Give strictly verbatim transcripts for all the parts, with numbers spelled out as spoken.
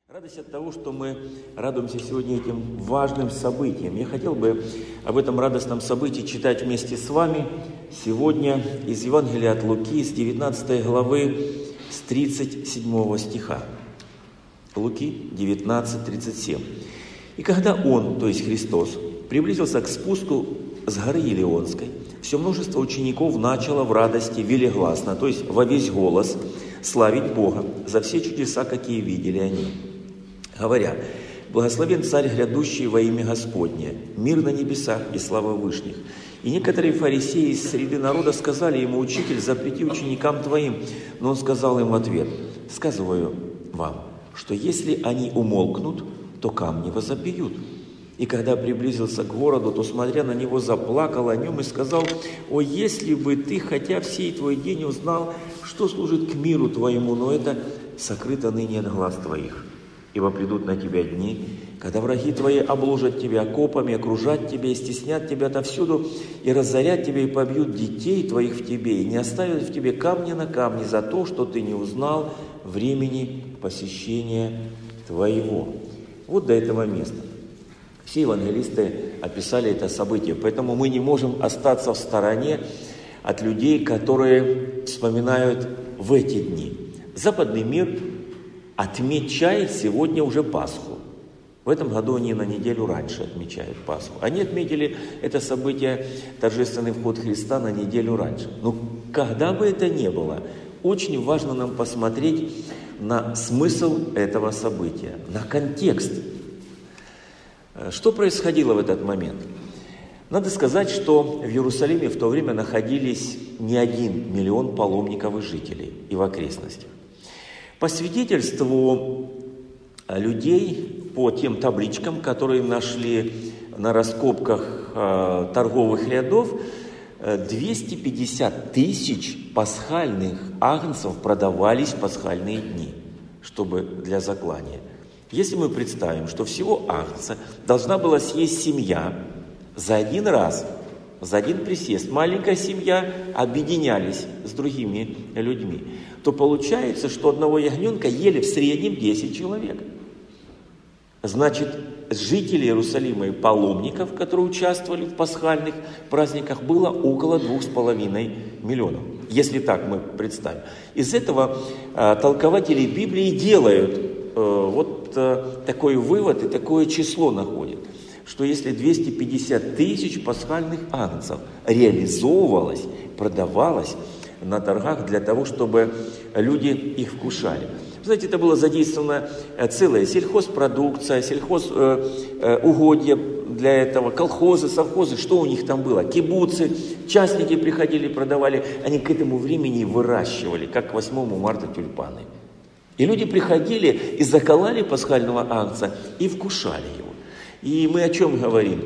Радость от того, что мы радуемся сегодня этим важным событием. Я хотел бы об этом радостном событии читать вместе с вами сегодня из Евангелия от Луки, с девятнадцатой главы, с тридцать седьмого стиха. Луки девятнадцать, тридцать семь. «И когда Он, то есть Христос, приблизился к спуску с горы Елеонской, все множество учеников начало в радости велегласно, то есть во весь голос, славить Бога за все чудеса, какие видели они, говоря: благословен Царь, грядущий во имя Господне, мир на небесах и слава вышних. И некоторые фарисеи из среды народа сказали ему: Учитель, запрети ученикам твоим. Но он сказал им в ответ: сказываю вам, что если они умолкнут, то камни возопьют. И когда приблизился к городу, то, смотря на него, заплакал о нем и сказал: о, если бы ты, хотя всей твой день, узнал, что служит к миру твоему, но это сокрыто ныне от глаз твоих. Ибо придут на тебя дни, когда враги твои обложат тебя копами, окружат тебя и стеснят тебя отовсюду, и разорят тебя, и побьют детей твоих в тебе, и не оставят в тебе камня на камне за то, что ты не узнал времени посещения твоего». Вот до этого места. Все евангелисты описали это событие, поэтому мы не можем остаться в стороне от людей, которые вспоминают в эти дни. Западный мир отмечает сегодня уже Пасху. В этом году они на неделю раньше отмечают Пасху. Они отметили это событие, торжественный вход Христа, на неделю раньше. Но когда бы это ни было, очень важно нам посмотреть на смысл этого события, на контекст. Что происходило в этот момент? Надо сказать, что в Иерусалиме в то время находились не один миллион паломников и жителей и в окрестностях. По свидетельству людей, по тем табличкам, которые нашли на раскопках э, торговых рядов, двести пятьдесят тысяч пасхальных агнцев продавались в пасхальные дни, чтобы для заклания. Если мы представим, что всего агнца должна была съесть семья за один раз, за один присест, маленькая семья объединялись с другими людьми, то получается, что одного ягненка ели в среднем десять человек. Значит, жителей Иерусалима и паломников, которые участвовали в пасхальных праздниках, было около двух с половиной миллионов. Если так мы представим. Из этого э, толкователи Библии делают э, вот э, такой вывод и такое число находят, что если двести пятьдесят тысяч пасхальных агнцев реализовывалось, продавалось на торгах для того, чтобы люди их вкушали. Знаете, это была задействована целая сельхозпродукция, сельхозугодья для этого, колхозы, совхозы, что у них там было, кибуцы, частники приходили, продавали, они к этому времени выращивали, как к восьмому марта тюльпаны. И люди приходили и заколали пасхального агнца и вкушали его. И мы о чем говорим?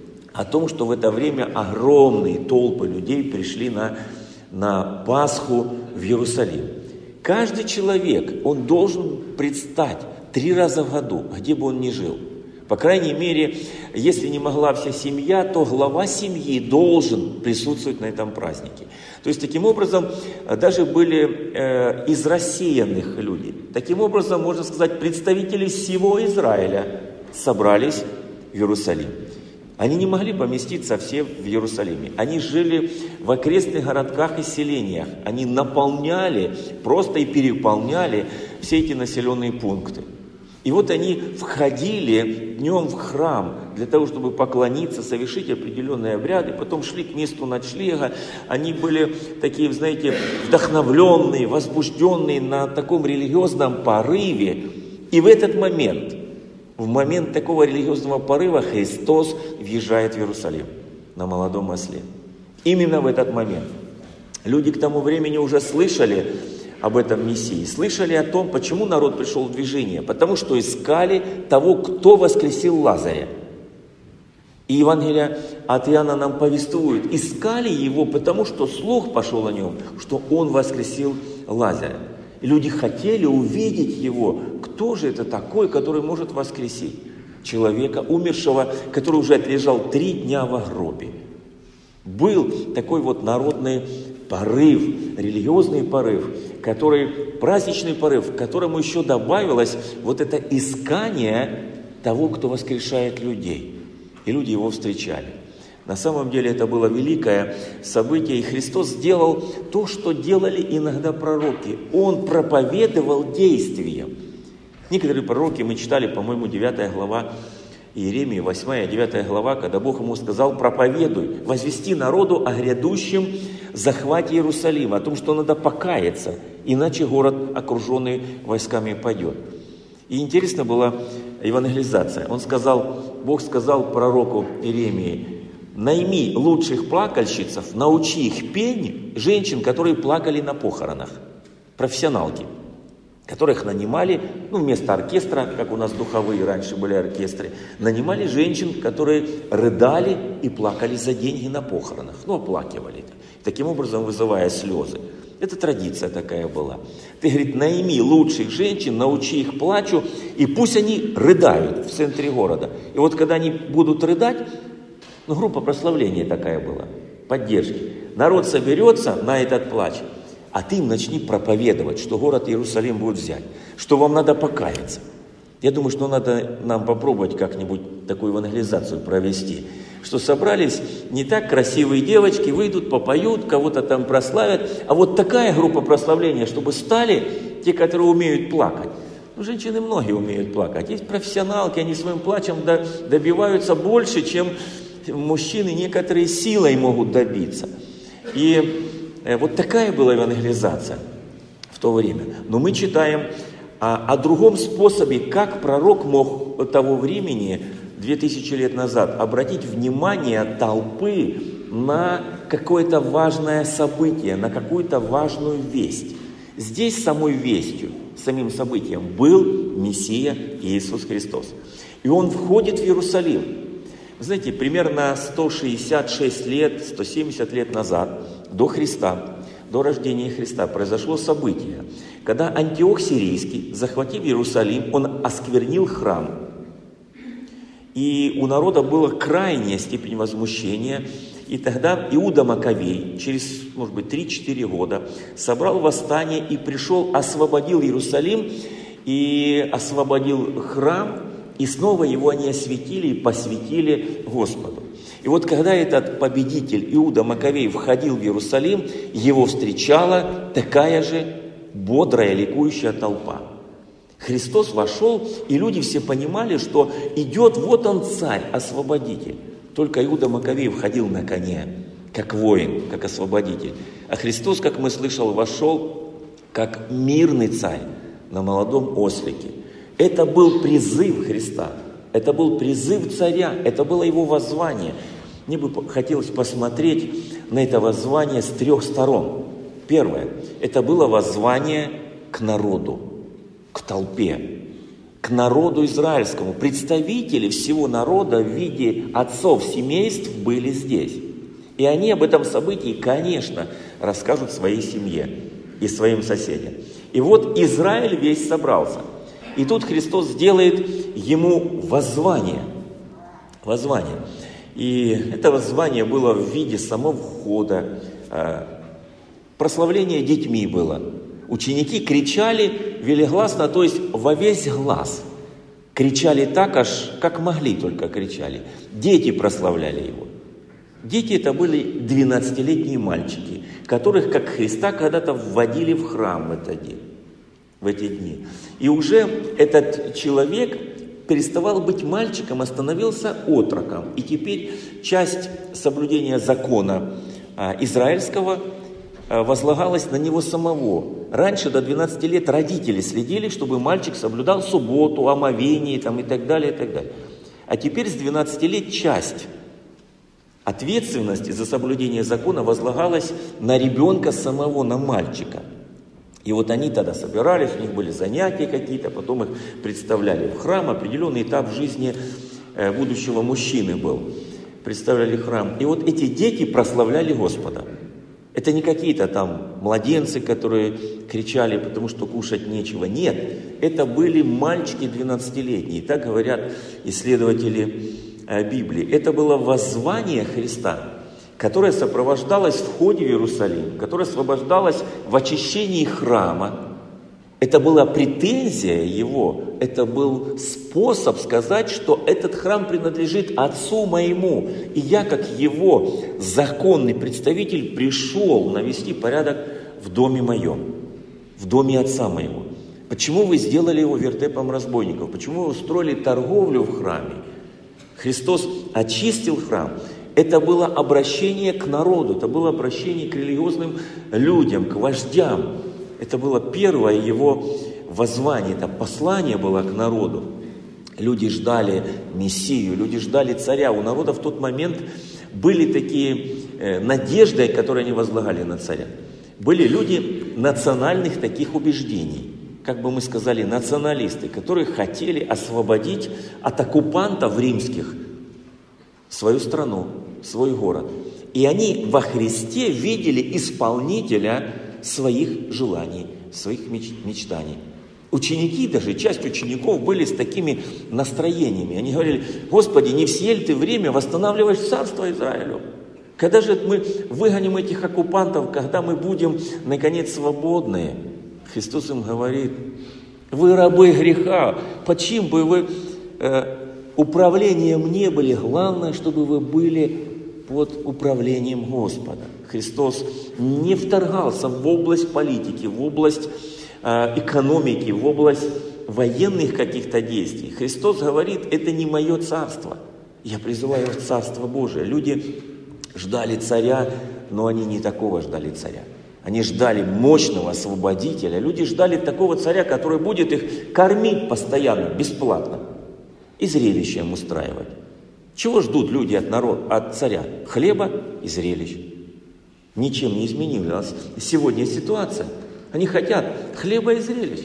О том, что в это время огромные толпы людей пришли на, на Пасху в Иерусалим. Каждый человек, он должен предстать три раза в году, где бы он ни жил. По крайней мере, если не могла вся семья, то глава семьи должен присутствовать на этом празднике. То есть, таким образом, даже были э, из рассеянных люди. Таким образом, можно сказать, представители всего Израиля собрались в Иерусалим. Они не могли поместиться все в Иерусалиме. Они жили в окрестных городках и селениях. Они наполняли, просто и переполняли все эти населенные пункты. И вот они входили днем в храм для того, чтобы поклониться, совершить определенные обряды, потом шли к месту ночлега. Они были такие, знаете, вдохновленные, возбужденные на таком религиозном порыве. И в этот момент... В момент такого религиозного порыва Христос въезжает в Иерусалим на молодом осле. Именно в этот момент. Люди к тому времени уже слышали об этом Мессии, слышали о том, почему народ пришел в движение. Потому что искали того, кто воскресил Лазаря. И Евангелие от Иоанна нам повествует. Искали его, потому что слух пошел о нем, что он воскресил Лазаря. И люди хотели увидеть его. Кто же это такой, который может воскресить человека, умершего, который уже отлежал три дня в гробе? Был такой вот народный порыв, религиозный порыв, который, праздничный порыв, к которому еще добавилось вот это искание того, кто воскрешает людей. И люди его встречали. На самом деле это было великое событие, и Христос сделал то, что делали иногда пророки. Он проповедовал действием. Некоторые пророки, мы читали, по-моему, девятая глава Иеремии, восьмая, девятая глава, когда Бог ему сказал: проповедуй, возвести народу о грядущем захвате Иерусалима, о том, что надо покаяться, иначе город, окруженный войсками, пойдет. И интересно была евангелизация. Он сказал, Бог сказал пророку Иеремии: найми лучших плакальщицев, научи их пению женщин, которые плакали на похоронах, профессионалки, которых нанимали, ну, вместо оркестра, как у нас духовые раньше были оркестры, нанимали женщин, которые рыдали и плакали за деньги на похоронах, ну, оплакивали это, таким образом вызывая слезы. Это традиция такая была. Ты, говорит, найми лучших женщин, научи их плачу, и пусть они рыдают в центре города. И вот когда они будут рыдать, ну, группа прославления такая была, поддержки. Народ соберется на этот плач, а ты им начни проповедовать, что город Иерусалим будет взять, что вам надо покаяться. Я думаю, что надо нам попробовать как-нибудь такую евангелизацию провести, что собрались не так красивые девочки, выйдут, попоют, кого-то там прославят, а вот такая группа прославления, чтобы стали те, которые умеют плакать. Ну, женщины многие умеют плакать. Есть профессионалки, они своим плачем добиваются больше, чем мужчины некоторые силой могут добиться. И вот такая была евангелизация в то время. Но мы читаем о, о другом способе, как пророк мог того времени, две тысячи лет назад, обратить внимание толпы на какое-то важное событие, на какую-то важную весть. Здесь самой вестью, самим событием был Мессия Иисус Христос. И Он входит в Иерусалим. Вы знаете, примерно сто шестьдесят шесть лет, сто семьдесят лет назад, до Христа, до рождения Христа, произошло событие, когда Антиох Сирийский, захватив Иерусалим, он осквернил храм. И у народа была крайняя степень возмущения. И тогда Иуда Маковей через, может быть, три-четыре года собрал восстание и пришел, освободил Иерусалим и освободил храм, и снова его они осветили и посвятили Господу. И вот когда этот победитель Иуда Маковей входил в Иерусалим, его встречала такая же бодрая, ликующая толпа. Христос вошел, и люди все понимали, что идет вот он царь, освободитель. Только Иуда Маковей входил на коне, как воин, как освободитель. А Христос, как мы слышали, вошел как мирный царь на молодом ослике. Это был призыв Христа, это был призыв царя, это было его воззвание. Мне бы хотелось посмотреть на это воззвание с трех сторон. Первое, это было воззвание к народу, к толпе, к народу израильскому. Представители всего народа в виде отцов семейств были здесь. И они об этом событии, конечно, расскажут своей семье и своим соседям. И вот Израиль весь собрался. И тут Христос делает ему воззвание. Воззвание. И это воззвание было в виде самого входа. Прославление детьми было. Ученики кричали велигласно, то есть во весь глаз. Кричали так, аж как могли только кричали. Дети прославляли его. Дети это были двенадцатилетние мальчики, которых, как Христа, когда-то вводили в храм в этот день. В эти дни. И уже этот человек переставал быть мальчиком, а становился отроком. И теперь часть соблюдения закона а, израильского а, возлагалась на него самого. Раньше до двенадцати лет родители следили, чтобы мальчик соблюдал субботу, омовение там, и так далее, и так далее. А теперь с двенадцати лет часть ответственности за соблюдение закона возлагалась на ребенка самого, на мальчика. И вот они тогда собирались, у них были занятия какие-то, потом их представляли в храм, определенный этап жизни будущего мужчины был. Представляли храм. И вот эти дети прославляли Господа. Это не какие-то там младенцы, которые кричали, потому что кушать нечего. Нет, это были мальчики двенадцатилетние, так говорят исследователи Библии. Это было воззвание Христа. которая сопровождалась в входе в Иерусалим, которая сопровождалась в очищении храма. Это была претензия его, это был способ сказать, что этот храм принадлежит Отцу моему, и я, как его законный представитель, пришел навести порядок в доме моем, в доме Отца моего. Почему вы сделали его вертепом разбойников? Почему вы устроили торговлю в храме? Христос очистил храм. Это было обращение к народу, это было обращение к религиозным людям, к вождям. Это было первое его воззвание, это послание было к народу. Люди ждали Мессию, люди ждали царя. У народа в тот момент были такие э, надежды, которые они возлагали на царя. Были люди национальных таких убеждений, как бы мы сказали, националисты, которые хотели освободить от оккупантов римских свою страну, свой город. И они во Христе видели исполнителя своих желаний, своих меч- мечтаний. Ученики, даже часть учеников были с такими настроениями. Они говорили: Господи, не все ли ты время восстанавливаешь царство Израилю? Когда же мы выгоним этих оккупантов, когда мы будем, наконец, свободные? Христос им говорит: вы рабы греха, почему бы вы э, управлением не были? Главное, чтобы вы были под управлением Господа. Христос не вторгался в область политики, в область э, экономики, в область военных каких-то действий. Христос говорит: это не мое царство, я призываю в Царство Божие. Люди ждали царя, но они не такого ждали царя. Они ждали мощного освободителя. Люди ждали такого царя, который будет их кормить постоянно, бесплатно, и зрелище им устраивать. Чего ждут люди от народа, от царя? Хлеба и зрелищ. Ничем не изменилась сегодня ситуация. Они хотят хлеба и зрелищ.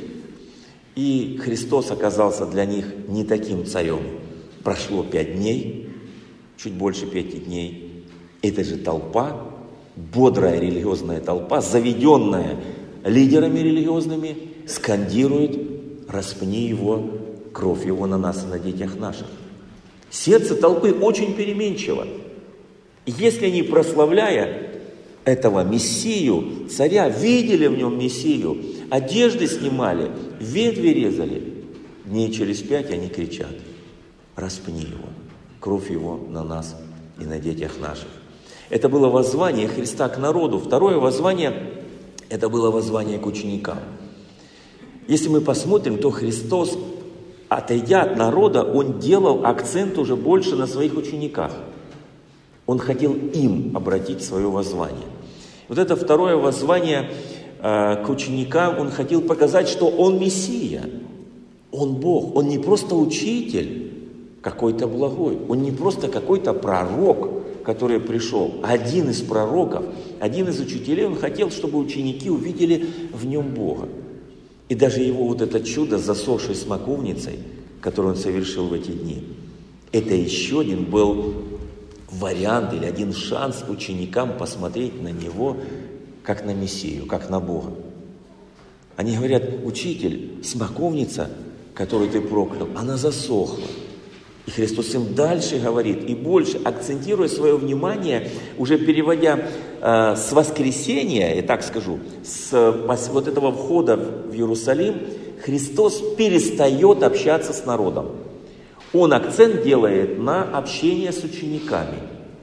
И Христос оказался для них не таким царем. Прошло пять дней, чуть больше пяти дней. Это же толпа, бодрая религиозная толпа, заведенная лидерами религиозными, скандирует: распни его, кровь его на нас и на детях наших. Сердце толпы очень переменчиво. Если они, прославляя этого Мессию, царя, видели в нем Мессию, одежды снимали, ветви резали, дней через пять они кричат: распни его, кровь его на нас и на детях наших. Это было воззвание Христа к народу. Второе воззвание – это было воззвание к ученикам. Если мы посмотрим, то Христос, отойдя от народа, Он делал акцент уже больше на своих учениках. Он хотел им обратить свое воззвание. Вот это второе воззвание э, к ученикам, Он хотел показать, что Он Мессия, Он Бог, Он не просто учитель какой-то благой, Он не просто какой-то пророк, который пришел, один из пророков, один из учителей. Он хотел, чтобы ученики увидели в нем Бога. И даже его вот это чудо с засохшей смоковницей, которое он совершил в эти дни, это еще один был вариант или один шанс ученикам посмотреть на него как на Мессию, как на Бога. Они говорят: учитель, смоковница, которую ты проклял, она засохла. И Христос им дальше говорит, и больше, акцентируя свое внимание, уже переводя э, с воскресения, я так скажу, с с вот этого входа в Иерусалим, Христос перестает общаться с народом. Он акцент делает на общение с учениками.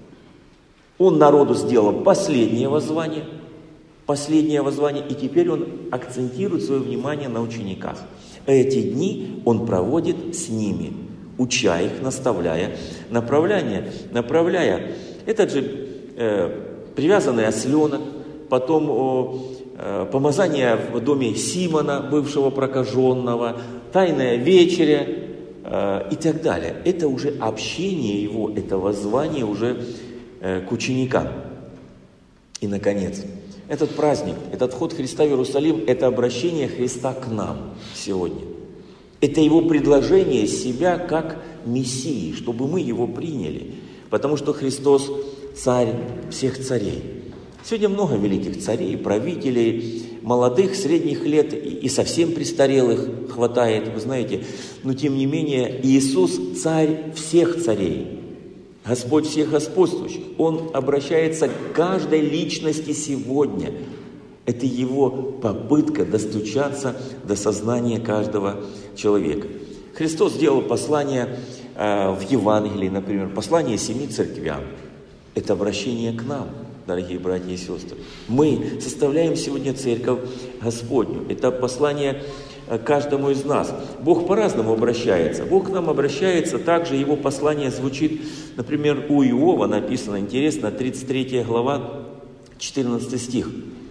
Он народу сделал последнее воззвание, последнее воззвание, и теперь он акцентирует свое внимание на учениках. Эти дни он проводит с ними, уча их, наставляя, направляя, направляя. Этот же э, привязанный осленок, потом о, э, помазание в доме Симона, бывшего прокаженного, тайная вечеря э, и так далее. Это уже общение его, это воззвание уже э, к ученикам. И, наконец, этот праздник, этот вход Христа в Иерусалим, это обращение Христа к нам сегодня. Это его предложение себя как Мессии, чтобы мы его приняли. Потому что Христос царь всех царей. Сегодня много великих царей, правителей, молодых, средних лет и совсем престарелых хватает, вы знаете. Но тем не менее, Иисус царь всех царей. Господь всех господствующих. Он обращается к каждой личности сегодня. Это Его попытка достучаться до сознания каждого человека. Христос сделал послание э, в Евангелии, например, послание семи церквям. Это обращение к нам, дорогие братья и сестры. Мы составляем сегодня церковь Господню. Это послание каждому из нас. Бог по-разному обращается. Бог к нам обращается, также Его послание звучит, например, у Иова написано, интересно, тридцать третья глава, четырнадцатый стих.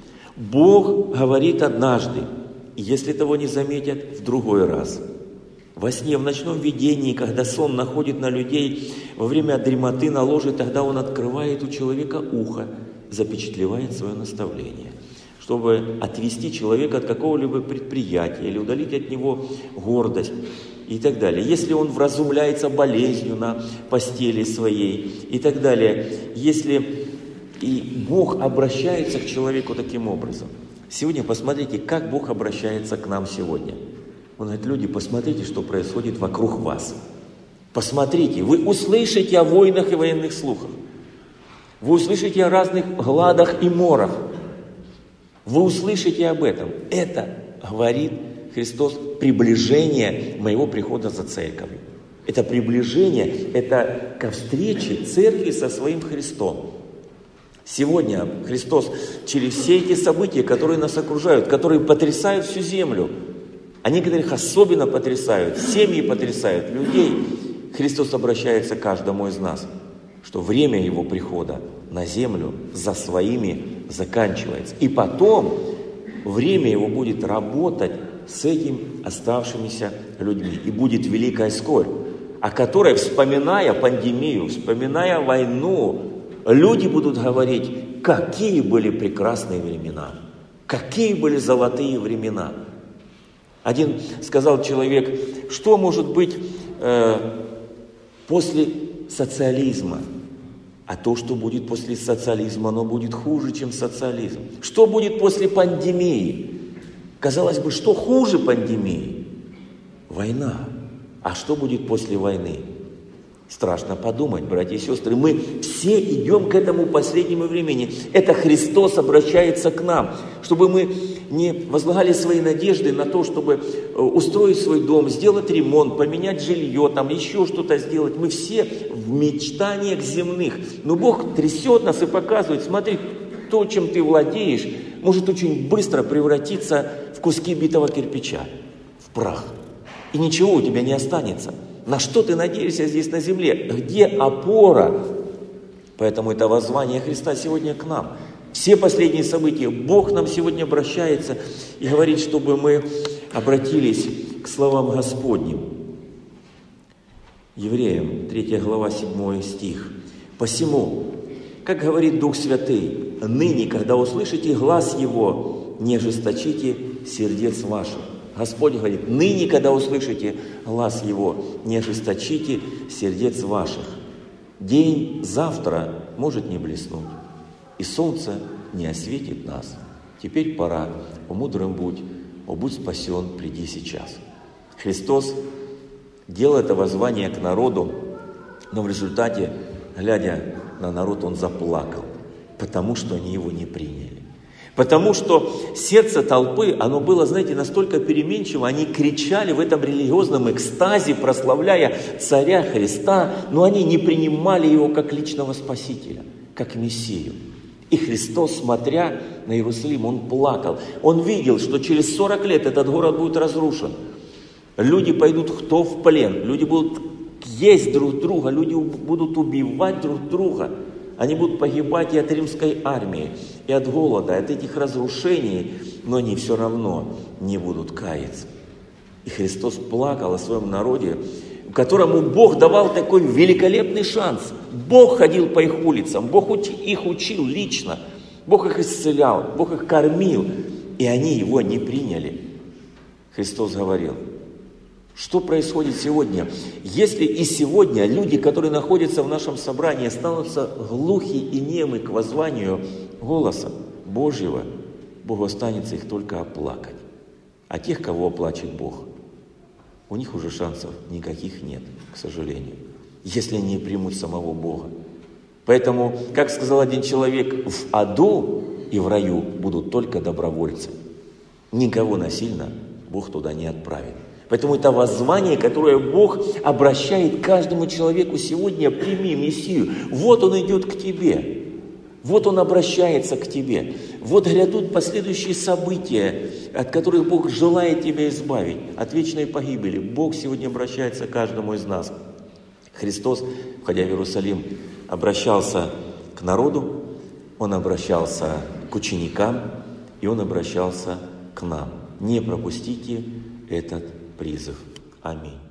Бог говорит однажды, и если того не заметят, в другой раз. Во сне, в ночном видении, когда сон находит на людей, во время дремоты наложит, тогда он открывает у человека ухо, запечатлевает свое наставление, чтобы отвести человека от какого-либо предприятия или удалить от него гордость и так далее. Если он вразумляется болезнью на постели своей и так далее, если и Бог обращается к человеку таким образом. Сегодня посмотрите, как Бог обращается к нам сегодня. Он говорит, люди, посмотрите, что происходит вокруг вас. Посмотрите, вы услышите о войнах и военных слухах. Вы услышите о разных гладах и морах. Вы услышите об этом. Это, говорит Христос, приближение моего прихода за церковью. Это приближение, это ко встрече церкви со своим Христом. Сегодня Христос через все эти события, которые нас окружают, которые потрясают всю землю, а некоторых особенно потрясают, семьи потрясают, людей, Христос обращается к каждому из нас, что время Его прихода на землю за своими заканчивается. И потом время Его будет работать с этими оставшимися людьми. И будет великая скорбь, о которой, вспоминая пандемию, вспоминая войну, люди будут говорить, какие были прекрасные времена, какие были золотые времена. Один сказал человек, что может быть э, после социализма? А то, что будет после социализма, оно будет хуже, чем социализм. Что будет после пандемии? Казалось бы, что хуже пандемии? Война. А что будет после войны? Страшно подумать, братья и сестры. Мы все идем к этому последнему времени. Это Христос обращается к нам, чтобы мы не возлагали свои надежды на то, чтобы устроить свой дом, сделать ремонт, поменять жилье, там еще что-то сделать. Мы все в мечтаниях земных. Но Бог трясет нас и показывает, смотри, то, чем ты владеешь, может очень быстро превратиться в куски битого кирпича, в прах. И ничего у тебя не останется. На что ты надеешься здесь на земле? Где опора? Поэтому это воззвание Христа сегодня к нам. Все последние события, Бог нам сегодня обращается и говорит, чтобы мы обратились к словам Господним. Евреям, третья глава, седьмой стих. «Посему, как говорит Дух Святый, ныне, когда услышите глас Его, не ожесточите сердец ваших». Господь говорит, ныне, когда услышите глас Его, не ожесточите сердец ваших. День завтра может не блеснуть, и солнце не осветит нас. Теперь пора, о мудрым будь, о будь спасен, приди сейчас. Христос делал это воззвание к народу, но в результате, глядя на народ, Он заплакал, потому что они Его не приняли. Потому что сердце толпы, оно было, знаете, настолько переменчиво, они кричали в этом религиозном экстазе, прославляя царя Христа, но они не принимали Его как личного Спасителя, как Мессию. И Христос, смотря на Иерусалим, Он плакал. Он видел, что через сорок лет этот город будет разрушен. Люди пойдут кто в плен, люди будут есть друг друга, люди будут убивать друг друга. Они будут погибать и от римской армии, и от голода, и от этих разрушений, но они все равно не будут каяться. И Христос плакал о своем народе, которому Бог давал такой великолепный шанс. Бог ходил по их улицам, Бог их учил лично, Бог их исцелял, Бог их кормил, и они Его не приняли. Христос говорил, что происходит сегодня? Если и сегодня люди, которые находятся в нашем собрании, останутся глухи и немы к воззванию голоса Божьего, Богу останется их только оплакать. А тех, кого оплачет Бог, у них уже шансов никаких нет, к сожалению. если они не примут самого Бога. Поэтому, как сказал один человек, в аду и в раю будут только добровольцы. Никого насильно Бог туда не отправит. Поэтому это воззвание, которое Бог обращает к каждому человеку сегодня: прими Мессию. Вот Он идет к тебе. Вот Он обращается к тебе. Вот грядут последующие события, от которых Бог желает тебя избавить, от вечной погибели. Бог сегодня обращается к каждому из нас. Христос, входя в Иерусалим, обращался к народу, Он обращался к ученикам, и Он обращался к нам. Не пропустите этот призыв. Аминь.